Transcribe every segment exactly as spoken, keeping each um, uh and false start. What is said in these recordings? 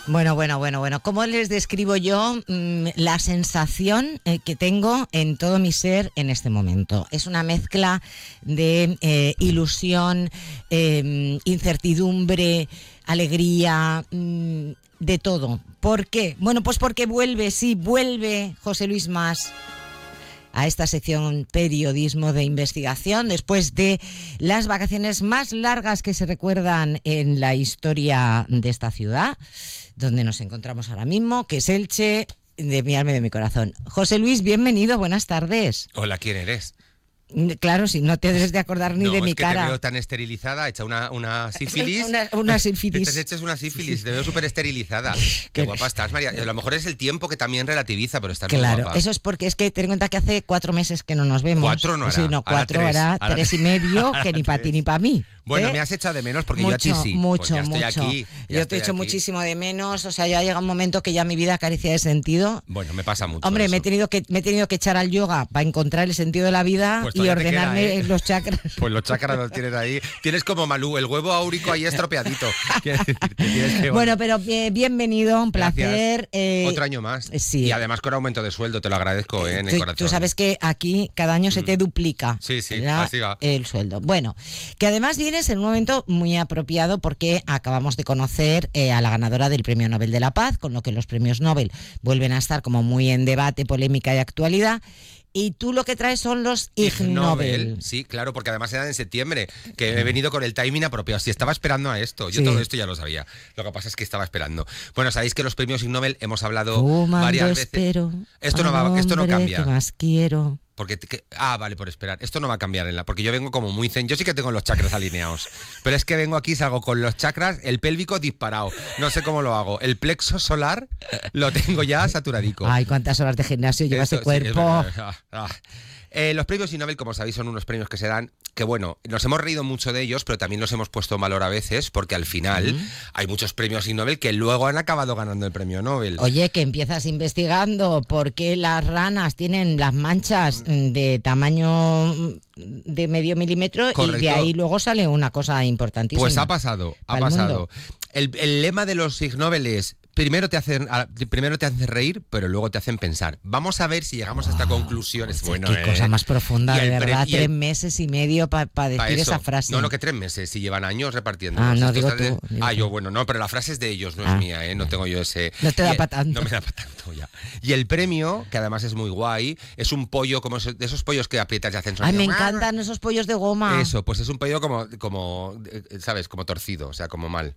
Bueno, bueno, bueno, bueno. ¿Cómo les describo yo mmm, la sensación eh, que tengo en todo mi ser en este momento? Es una mezcla de eh, ilusión, eh, incertidumbre, alegría, mmm, de todo. ¿Por qué? Bueno, pues porque vuelve, sí, vuelve José Luis Mas a esta sección periodismo de investigación después de las vacaciones más largas que se recuerdan en la historia de esta ciudad, donde nos encontramos ahora mismo, que es Elche, de mi alma y de mi corazón. José Luis, bienvenido, buenas tardes. Hola, ¿quién eres? Claro, si no te debes de acordar ni no, de mi es que cara. Te veo tan esterilizada, hecha una, una sífilis. una, una sífilis. Te echas una sífilis, te veo súper esterilizada. Qué guapa estás, María. A lo mejor es el tiempo que también relativiza, pero estás claro, muy guapa. Eso es porque es que ten en cuenta que hace cuatro meses que no nos vemos. Cuatro no hará. Sí, no, cuatro hará hará tres, tres y medio, que ni para ti ni para mí. Bueno, ¿eh? me has echado de menos porque mucho, yo a ti sí. Mucho, pues ya mucho. Estoy aquí, ya yo te echo aquí. muchísimo de menos. O sea, ya llega un momento que ya mi vida carecía de sentido. Bueno, me pasa mucho. Hombre, eso. me he tenido que me he tenido que echar al yoga para encontrar el sentido de la vida pues y ordenarme queda, ¿eh? los chakras. Pues los chakras los tienes ahí. Tienes como Malú, el huevo áurico ahí estropeadito. que bueno, pero eh, bienvenido, un placer. Eh, Otro año más. Sí. Y además con aumento de sueldo, te lo agradezco eh, en tú, el corazón. Tú sabes que aquí cada año se te duplica sí, sí, la, así va. el sueldo. Bueno, que además vienes en un momento muy apropiado porque acabamos de conocer eh, a la ganadora del Premio Nobel de la Paz, con lo que los premios Nobel vuelven a estar como muy en debate, polémica y actualidad. Y tú lo que traes son los Ig Nobel. Sí, claro, porque además eran en septiembre, que he venido con el timing apropiado. Si estaba esperando a esto, yo sí. todo esto ya lo sabía. Lo que pasa es que estaba esperando. Bueno, sabéis que los premios Ig Nobel hemos hablado Fumando varias veces. Espero esto no va, esto no cambia. Que más quiero. Porque que, ah, vale, por esperar. Esto no va a cambiar en la, porque yo vengo como muy zen. Yo sí que tengo los chakras alineados, pero es que vengo aquí, salgo con los chakras, el pélvico disparado. No sé cómo lo hago. El plexo solar lo tengo ya saturadico. Ay, cuántas horas de gimnasio lleva ese cuerpo. Sí, ah, ah. Eh, los premios Ig Nobel, como sabéis, son unos premios que se dan, que bueno, nos hemos reído mucho de ellos, pero también los hemos puesto en valor a veces, porque al final mm. hay muchos premios Ig Nobel que luego han acabado ganando el premio Nobel. Oye, que empiezas investigando por qué las ranas tienen las manchas de tamaño de medio milímetro. Correcto. Y de ahí luego sale una cosa importantísima. Pues ha pasado, ha pasado. El, el lema de los Ig Nobel es: Primero te, hacen, primero te hacen reír, pero luego te hacen pensar. Vamos a ver si llegamos a esta conclusión. Es bueno, qué ¿eh? cosa más profunda, de verdad. Pre- tres el, meses y medio para pa decir pa esa frase. No, no, que tres meses, si llevan años repartiendo. Ah, no, Esto digo tú. De... Ah, digo yo, bueno, no, pero la frase es de ellos, no ah. es mía, ¿eh? No tengo yo ese... No te da para tanto. No me da para tanto, ya. Y el premio, que además es muy guay, es un pollo, como de esos pollos que aprietas y hacen sonido. Ay, me encantan esos pollos de goma. Eso, pues es un pollo como, como ¿sabes? Como torcido, o sea, como mal.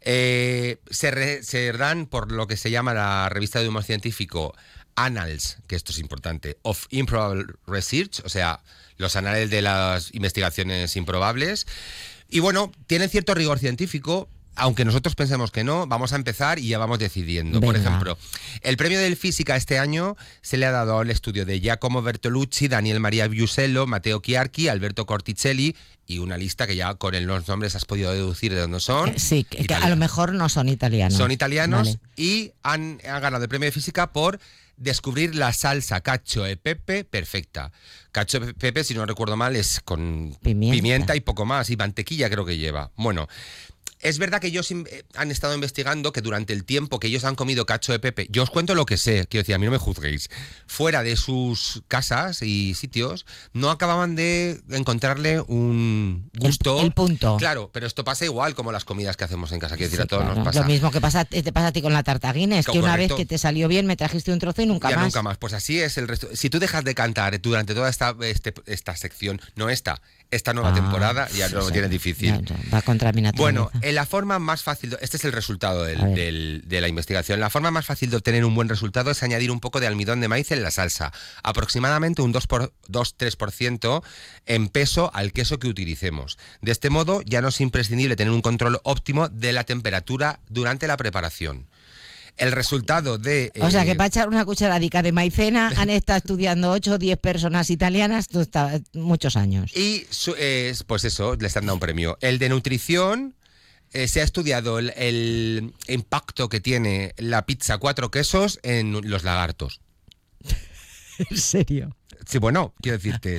Eh, se, re, se dan por lo que se llama la revista de humor científico Annals, que esto es importante, of Improbable Research, o sea, los anales de las investigaciones improbables. Y bueno, tienen cierto rigor científico, aunque nosotros pensemos que no. Vamos a empezar y ya vamos decidiendo. Venga. Por ejemplo, el premio de física este año se le ha dado al estudio de Giacomo Bertolucci, Daniel Maria Biusello, Matteo Chiarchi, Alberto Corticelli, y una lista que ya con los nombres has podido deducir de dónde son. Sí, que, que a lo mejor no son italianos. Son italianos, vale. Y han, han ganado el premio de física por descubrir la salsa cacio e pepe perfecta. Cacio e pepe, si no recuerdo mal, es con pimienta. pimienta y poco más, y mantequilla creo que lleva. Bueno, es verdad que ellos han estado investigando que durante el tiempo que ellos han comido cacho de pepe, yo os cuento lo que sé, quiero decir, a mí no me juzguéis, fuera de sus casas y sitios, no acababan de encontrarle un gusto. El, el punto. Claro, pero esto pasa igual como las comidas que hacemos en casa, quiero decir, sí, a todos claro. nos pasa. Lo mismo que pasa, te pasa a ti con la tarta Guinness, que correcto. Una vez que te salió bien me trajiste un trozo y nunca ya más. nunca más, pues así es el resto. Si tú dejas de cantar durante toda esta, este, esta sección, no esta, esta nueva ah, temporada, ya sí, no lo sí, tienes difícil. Ya, ya, va contra mi naturaleza. Bueno, en la forma más fácil, este es el resultado del, del, de la investigación, la forma más fácil de obtener un buen resultado es añadir un poco de almidón de maíz en la salsa, aproximadamente un dos a tres por ciento en peso al queso que utilicemos. De este modo ya no es imprescindible tener un control óptimo de la temperatura durante la preparación. El resultado de... O eh, sea, que para echar una cucharadica de maicena han estado estudiando ocho o diez personas italianas muchos años. Y eh, pues eso, les han dado un premio. El de nutrición... Eh, se ha estudiado el, el impacto que tiene la pizza cuatro quesos en los lagartos. ¿En serio? Sí, bueno, quiero decirte,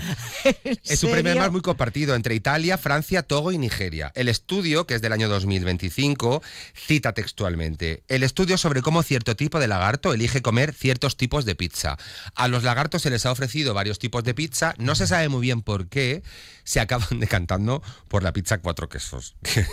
es un premio además muy compartido entre Italia, Francia, Togo y Nigeria. El estudio, que es del año dos mil veinticinco, cita textualmente: el estudio sobre cómo cierto tipo de lagarto elige comer ciertos tipos de pizza. A los lagartos se les ha ofrecido varios tipos de pizza, no se sabe muy bien por qué, se acaban decantando por la pizza cuatro quesos.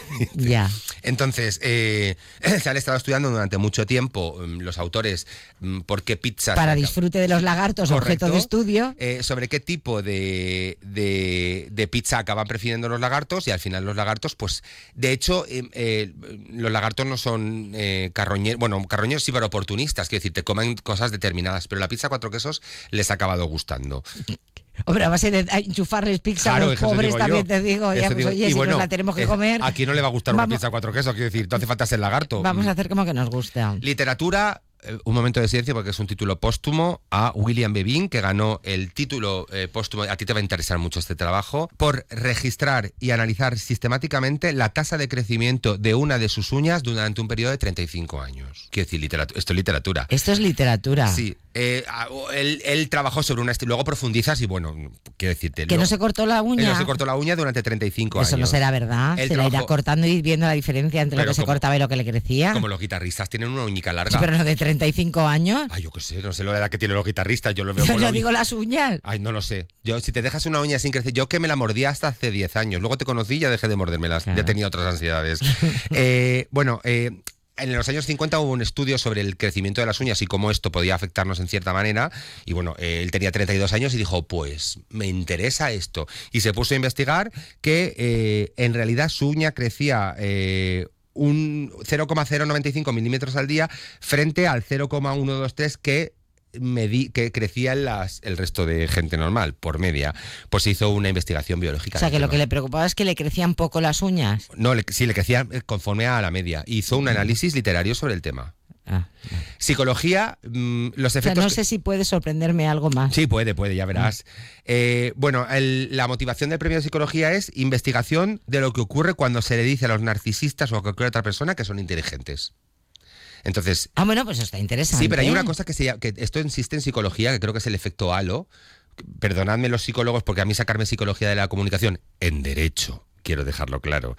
Ya. Entonces, eh, se han estado estudiando durante mucho tiempo los autores por qué pizzas... Para disfrute de los lagartos, correcto, objeto de estudio. Eh, sobre qué tipo de, de, de pizza acaban prefiriendo los lagartos, y al final los lagartos, pues, de hecho, eh, eh, los lagartos no son eh, carroñeros, bueno, carroñeros sí, pero oportunistas, quiero decir, te comen cosas determinadas, pero la pizza cuatro quesos les ha acabado gustando. Hombre, a base de enchufarles pizza claro, a los pobres, también te digo, ya, pues, digo. oye, Y si bueno, nos la tenemos que comer... ¿A quién no le va a gustar vamos, una pizza cuatro quesos? Quiero decir, no hace falta ser lagarto. Vamos a hacer como que nos gusta. Literatura... Un momento de silencio porque es un título póstumo a William Beebe, que ganó el título eh, póstumo, a ti te va a interesar mucho este trabajo, por registrar y analizar sistemáticamente la tasa de crecimiento de una de sus uñas durante un periodo de treinta y cinco años. Quiero decir, literatura, esto es literatura. Esto es literatura. Sí. Eh, él, él trabajó sobre una... Luego profundizas y bueno, quiero decirte... Que luego, no se cortó la uña. Él no se cortó la uña durante treinta y cinco Eso años. Eso no será verdad. Él se trabajó, la irá cortando y viendo la diferencia entre lo que como, se cortaba y lo que le crecía. Como los guitarristas tienen una uñica larga. Sí, pero no de treinta y cinco años. Ay, yo qué sé, no sé la edad que tienen los guitarristas. Yo lo veo Yo con no la digo las uñas. Ay, no lo sé. Yo, si te dejas una uña sin crecer... Yo que me la mordía hasta hace diez años. Luego te conocí y ya dejé de mordérmelas. Claro. Ya tenía otras ansiedades. eh, bueno... Eh, En los años cincuenta hubo un estudio sobre el crecimiento de las uñas y cómo esto podía afectarnos en cierta manera. Y bueno, eh, él tenía treinta y dos años y dijo, pues me interesa esto. Y se puso a investigar que eh, en realidad su uña crecía eh, un cero coma cero noventa y cinco milímetros al día frente al cero coma ciento veintitrés que... Medí, que crecía en las, el resto de gente normal, por media. Pues se hizo una investigación biológica. O sea, que lo que le preocupaba es que le crecían poco las uñas. No, le, sí, le crecían conforme a la media. Hizo un análisis literario sobre el tema. Ah, no. Psicología, mmm, los efectos... O sea, no sé si puede sorprenderme algo más. Sí, puede, puede, ya verás. Eh, bueno, el, la motivación del premio de psicología es investigación de lo que ocurre cuando se le dice a los narcisistas o a cualquier otra persona que son inteligentes. Entonces, ah, bueno, pues está interesante. Sí, pero hay una cosa que, se, que esto existe en psicología, que creo que es el efecto halo. Perdonadme los psicólogos, porque a mí sacarme psicología de la comunicación en derecho, quiero dejarlo claro,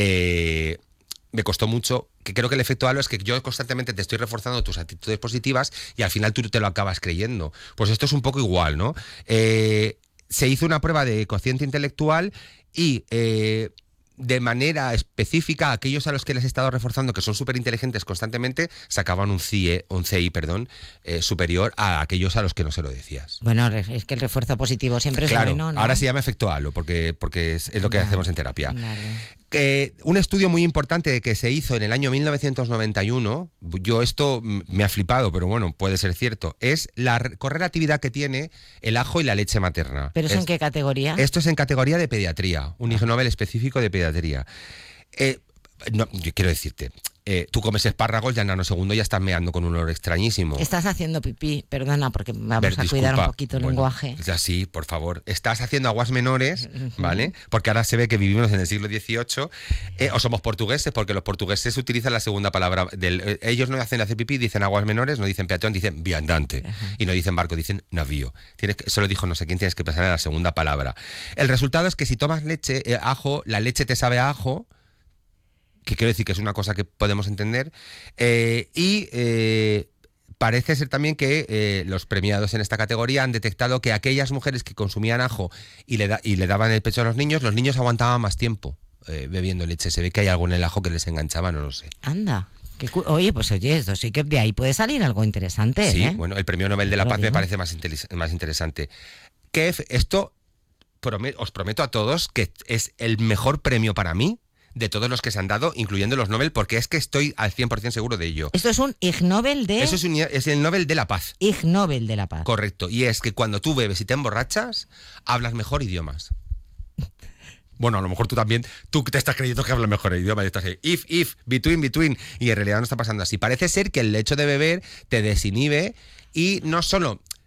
eh, me costó mucho, que creo que el efecto halo es que yo constantemente te estoy reforzando tus actitudes positivas y al final tú te lo acabas creyendo. Pues esto es un poco igual, ¿no? Eh, se hizo una prueba de cociente intelectual y... Eh, de manera específica, aquellos a los que les he estado reforzando, que son súper inteligentes constantemente, sacaban un C I E, un C I, perdón, eh, superior a aquellos a los que no se lo decías. Bueno, es que el refuerzo positivo siempre claro, es bueno, ¿no? Ahora se llama efecto halo, porque, porque es, es lo que vale, hacemos en terapia. Vale. Eh, un estudio muy importante que se hizo en el año mil novecientos noventa y uno, yo esto me ha flipado, pero bueno, puede ser cierto, es la correlatividad que tiene el ajo y la leche materna. ¿Pero eso es, en qué categoría? Esto es en categoría de pediatría, un Ig Nobel específico de pediatría. Eh, no, yo quiero decirte, eh, tú comes espárragos y al nanosegundo ya estás meando con un olor extrañísimo. Estás haciendo pipí, perdona, porque vamos Ver, a disculpa, cuidar un poquito el bueno, lenguaje. Ya sí, por favor. Estás haciendo aguas menores, ¿vale? Porque ahora se ve que vivimos en el siglo dieciocho, eh, o somos portugueses, porque los portugueses utilizan la segunda palabra. Del, eh, ellos no hacen hacer pipí, dicen aguas menores, no dicen peatón, dicen viandante. Ajá. Y no dicen barco, dicen navío. Tienes que, eso lo dijo no sé quién, tienes que pensar en la segunda palabra. El resultado es que si tomas leche, eh, ajo, la leche te sabe a ajo, que quiero decir que es una cosa que podemos entender, eh, y eh, parece ser también que eh, los premiados en esta categoría han detectado que aquellas mujeres que consumían ajo y le, da, y le daban el pecho a los niños, los niños aguantaban más tiempo eh, bebiendo leche. Se ve que hay algo en el ajo que les enganchaba, no lo sé. Anda. Oye, pues oye, esto sí que de ahí puede salir algo interesante. Sí, ¿eh? Bueno, el premio Nobel de la Paz me parece más, más interesante. Que esto, promet, os prometo a todos que es el mejor premio para mí de todos los que se han dado, incluyendo los Nobel, porque es que estoy al cien por ciento seguro de ello. Esto es un Ig Nobel de... Eso es, un, es el Nobel de la Paz. Ig Nobel de la Paz. Correcto. Y es que cuando tú bebes y te emborrachas, hablas mejor idiomas. Bueno, a lo mejor tú también, tú te estás creyendo que hablas mejor idioma y estás ahí, if, if, between, between, y en realidad no está pasando así. Parece ser que el hecho de beber te desinhibe y no solo...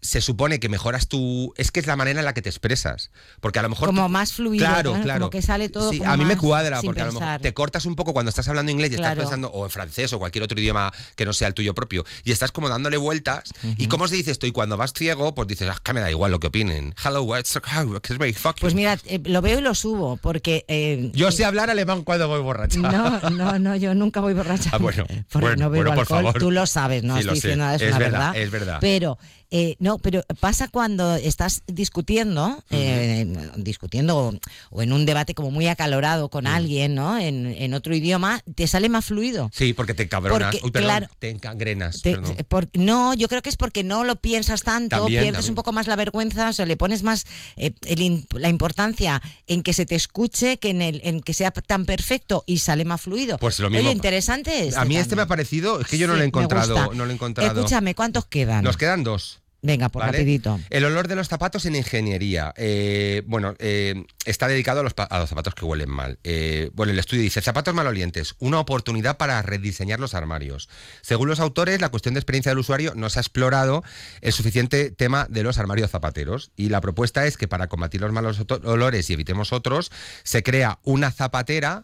se supone que mejoras tu... Es que es la manera en la que te expresas. Porque a lo mejor... Como tú, más fluido, claro, ¿no? claro. Como que sale todo sí, como a mí me más cuadra, sin porque pensar. a lo mejor te cortas un poco cuando estás hablando inglés y Claro. estás pensando, o en francés o cualquier otro idioma que no sea el tuyo propio, y estás como dándole vueltas. Uh-huh. ¿Y cómo se dice esto? Y cuando vas ciego, pues dices, ah, que me da igual lo que opinen. Hello, what's fuck Pues mira, eh, lo veo y lo subo, porque... Eh, yo sé hablar alemán cuando voy borracha. No, no, no, yo nunca voy borracha. Ah, bueno, porque bueno, no bebo bueno, por alcohol. favor. Tú lo sabes, no sí, estoy diciendo nada, es, es una verdad, verdad. Es verdad. Pero, eh, no, pero pasa cuando estás discutiendo, uh-huh. eh, discutiendo o, o en un debate como muy acalorado con uh-huh. alguien, ¿no? En, en otro idioma, te sale más fluido. Sí, porque te cabronas. Porque, Uy, perdón, claro, te encangrenas. Te, por, no, yo creo que es porque no lo piensas tanto, también, pierdes también. un poco más la vergüenza, o sea, le pones más eh, el, la importancia en que se te escuche que en, el, en que sea tan perfecto y sale más fluido. Pues lo mismo. Oye, interesante este A mí también. este me ha parecido, es que yo sí, no lo he encontrado, me no lo he encontrado. Escúchame, ¿cuántos quedan? Nos quedan dos. Venga, pues ¿vale? rapidito. El olor de los zapatos en ingeniería. Eh, bueno, eh, está dedicado a los, a los zapatos que huelen mal. Eh, bueno, el estudio dice, zapatos malolientes, una oportunidad para rediseñar los armarios. Según los autores, la cuestión de experiencia del usuario no se ha explorado el suficiente tema de los armarios zapateros. Y la propuesta es que para combatir los malos olores y evitemos otros, se crea una zapatera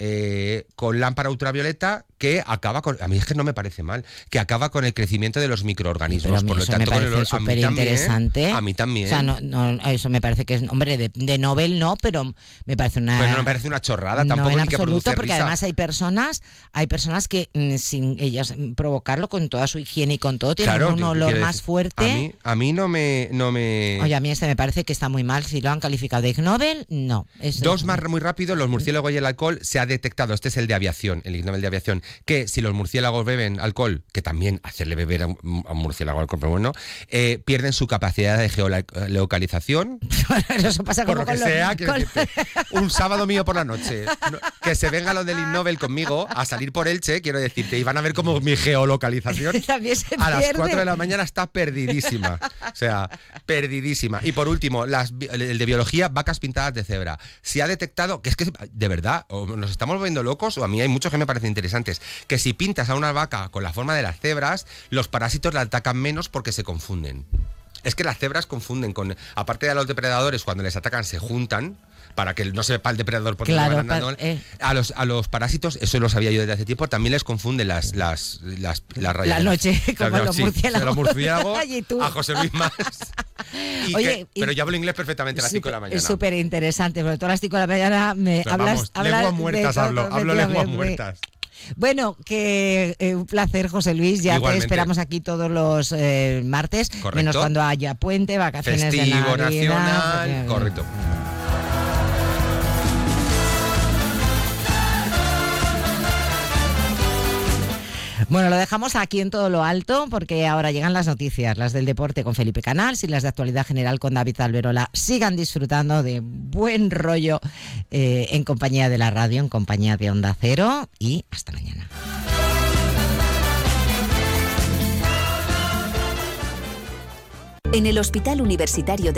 Eh, con lámpara ultravioleta que acaba con, a mí es que no me parece mal, que acaba con el crecimiento de los microorganismos. Por lo eso tanto, me parece con el, súper interesante. A mí también. O sea, no, no, eso me parece que es, hombre, de, de Nobel no, pero me parece una... Pues no me parece una chorrada, tampoco no en hay que absoluto, producir porque risa. además hay personas, hay personas que mm, sin ellas provocarlo, con toda su higiene y con todo, tienen claro, un olor más decir, fuerte. A mí, a mí no me, no me... Oye, a mí este me parece que está muy mal. Si lo han calificado de Ig Nobel, no. Es Dos más muy rápido, los murciélagos y el alcohol. Se ha detectado, este es el de aviación, el Ig Nobel de aviación, que si los murciélagos beben alcohol, que también hacerle beber a un, a un murciélago alcohol, pero bueno, eh, pierden su capacidad de geolocalización. Eso pasa por como lo que con sea, lo, con... decirte, un sábado mío por la noche, no, que se venga lo del Ig Nobel conmigo a salir por Elche, quiero decirte, y van a ver como mi geolocalización también se a pierde. las cuatro de la mañana está perdidísima. O sea, perdidísima. Y por último, las, el de biología, vacas pintadas de cebra. Se ha detectado que es que, de verdad, o nos estamos volviendo locos, o a mí hay muchos que me parecen interesantes, que si pintas a una vaca con la forma de las cebras, los parásitos la atacan menos porque se confunden. Es que las cebras confunden con, aparte de a los depredadores, cuando les atacan se juntan para que no sepa el depredador por claro, van andando. Pa, eh. A los a los parásitos, eso lo sabía yo desde hace tiempo, también les confunden las las las, las rayas. La noche, las, como las, los sí, murciélagos. Los murciélagos a José Luis Más. Y Oye, que, pero yo hablo inglés perfectamente a las cinco de la mañana. Es súper interesante, porque todas las cinco de la mañana me pero hablas, vamos, hablas lenguas muertas de, hablo, hablo lenguas muertas. Bueno, que eh, un placer, José Luis. Ya igualmente. Te esperamos aquí todos los eh, martes, correcto. Menos cuando haya puente, vacaciones festivo, de Navidad. nacional, porque, correcto. Bueno, lo dejamos aquí en todo lo alto porque ahora llegan las noticias, las del deporte con Felipe Canals y las de actualidad general con David Alberola. Sigan disfrutando de buen rollo eh, en compañía de la radio, en compañía de Onda Cero y hasta mañana. En el Hospital Universitario de